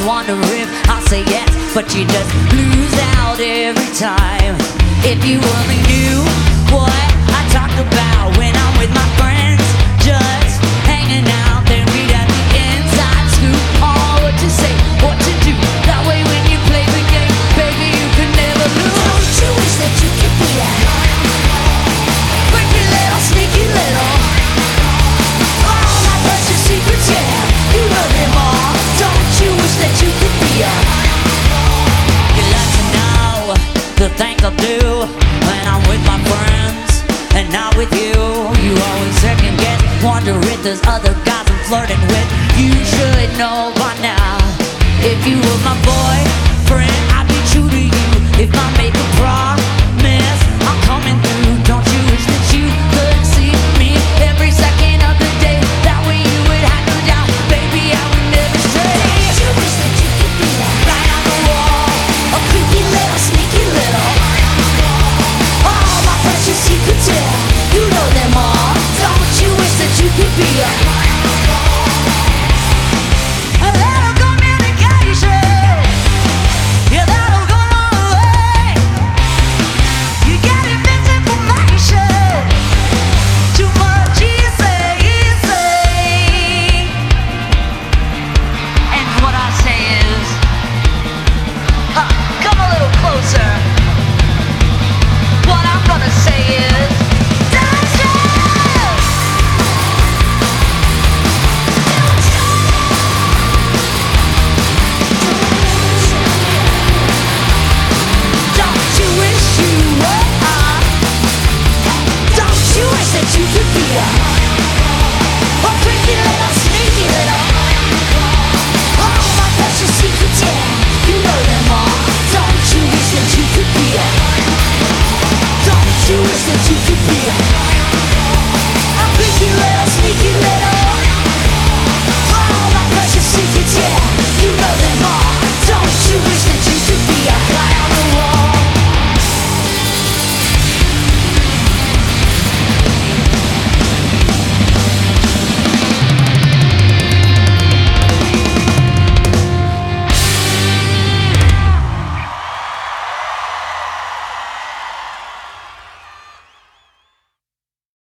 wonder if I'll say yes, but you just lose out every time. If you only knew what I talked about when I'm with my friends, just hanging out, then we'd have the inside scoop on what to say, what to do. That way when you play the game, baby, you can never lose. Don't you wish that you could be that freaky little, sneaky little, all my precious secrets, yeah, you know them all. Don't you wish that you could be a you like to know the things I'll do when I'm with my friends and not with you. You always second guess, wonder if there's other guys I'm flirting with. You should know by now. If you were my boyfriend, I'd be true to you. If my mate